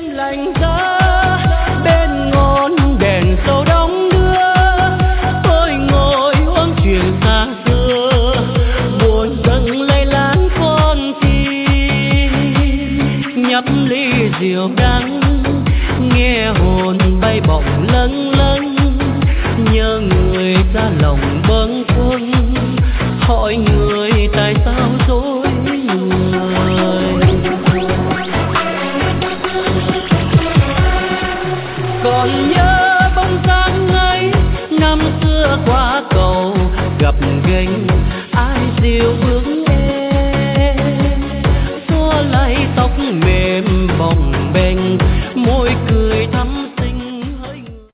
lạnh giá bên ngọn đèn dầu đong đưa, tôi ngồi uống chuyện xa xưa, buồn dâng lay láng con tim, nhấp ly rượu đắng nghe hồn bay bổng lâng lâng, nhớ người ra lòng bâng khuâng, hỏi người tại sao dối người. Còn nhớ bóng dáng ấy năm xưa qua cầu gặp ghềnh ai dìu bước